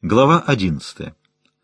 Глава 11.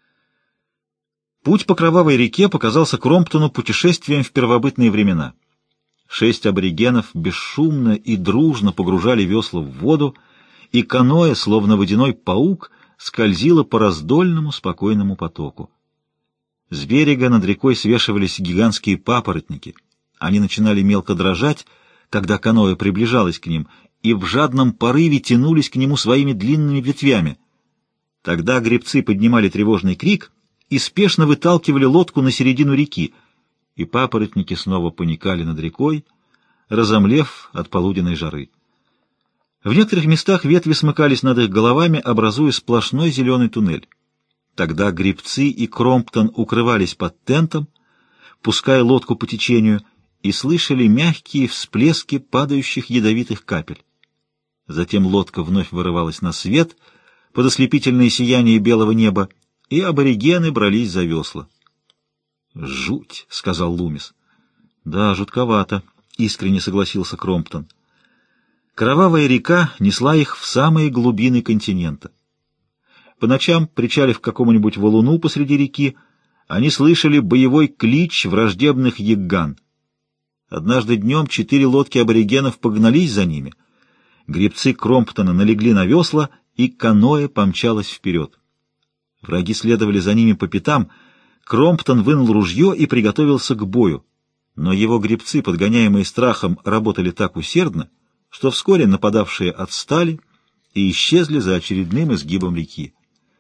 Путь по Кровавой реке показался Кромптону путешествием в первобытные времена. 6 аборигенов бесшумно и дружно погружали весла в воду, и каноэ, словно водяной паук, скользило по раздольному спокойному потоку. С берега над рекой свешивались гигантские папоротники. Они начинали мелко дрожать, когда каноэ приближалось к ним, и в жадном порыве тянулись к нему своими длинными ветвями. Тогда гребцы поднимали тревожный крик и спешно выталкивали лодку на середину реки, и папоротники снова поникали над рекой, разомлев от полуденной жары. В некоторых местах ветви смыкались над их головами, образуя сплошной зеленый туннель. Тогда гребцы и Кромптон укрывались под тентом, пуская лодку по течению, и слышали мягкие всплески падающих ядовитых капель. Затем лодка вновь вырывалась на свет под ослепительное сияние белого неба, и аборигены брались за весла. «Жуть!» — сказал Лумис. «Да, жутковато», — искренне согласился Кромптон. Кровавая река несла их в самые глубины континента. По ночам, причалив к какому-нибудь валуну посреди реки, они слышали боевой клич враждебных ягган. Однажды днем 4 лодки аборигенов погнались за ними. Гребцы Кромптона налегли на весла, и каноэ помчалось вперед. Враги следовали за ними по пятам. Кромптон вынул ружье и приготовился к бою. Но его гребцы, подгоняемые страхом, работали так усердно, что вскоре нападавшие отстали и исчезли за очередным изгибом реки.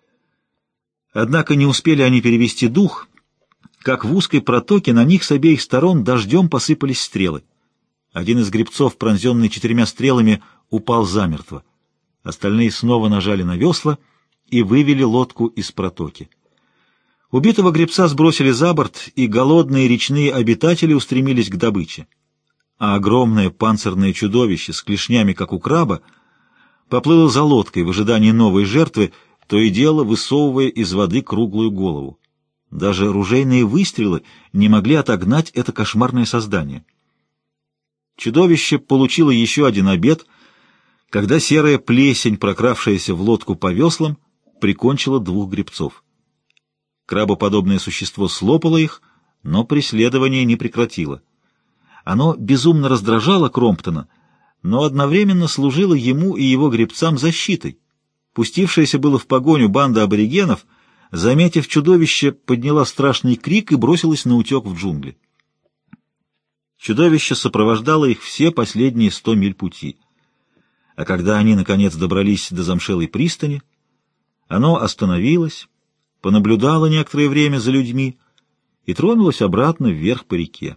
Однако не успели они перевести дух, как в узкой протоке на них с обеих сторон дождем посыпались стрелы. Один из гребцов, пронзенный 4 стрелами, упал замертво. Остальные снова нажали на весла и вывели лодку из протоки. Убитого гребца сбросили за борт, и голодные речные обитатели устремились к добыче. А огромное панцирное чудовище с клешнями, как у краба, поплыло за лодкой в ожидании новой жертвы, то и дело высовывая из воды круглую голову. Даже ружейные выстрелы не могли отогнать это кошмарное создание. Чудовище получило еще один обед, когда серая плесень, прокравшаяся в лодку по веслам, прикончила 2 гребцов. Крабоподобное существо слопало их, но преследование не прекратило. Оно безумно раздражало Кромптона, но одновременно служило ему и его гребцам защитой. Пустившаяся было в погоню банда аборигенов, заметив чудовище, подняла страшный крик и бросилась наутек в джунгли. Чудовище сопровождало их все последние 100 миль пути. А когда они, наконец, добрались до замшелой пристани, оно остановилось, понаблюдало некоторое время за людьми и тронулось обратно вверх по реке.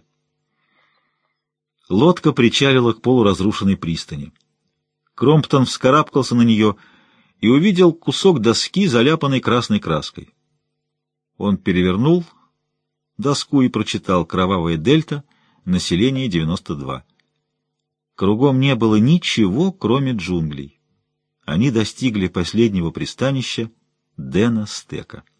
Лодка причалила к полуразрушенной пристани. Кромптон вскарабкался на нее и увидел кусок доски, заляпанной красной краской. Он перевернул доску и прочитал: «Кровавая дельта, население 92». Кругом не было ничего, кроме джунглей. Они достигли последнего пристанища Дэна Стека.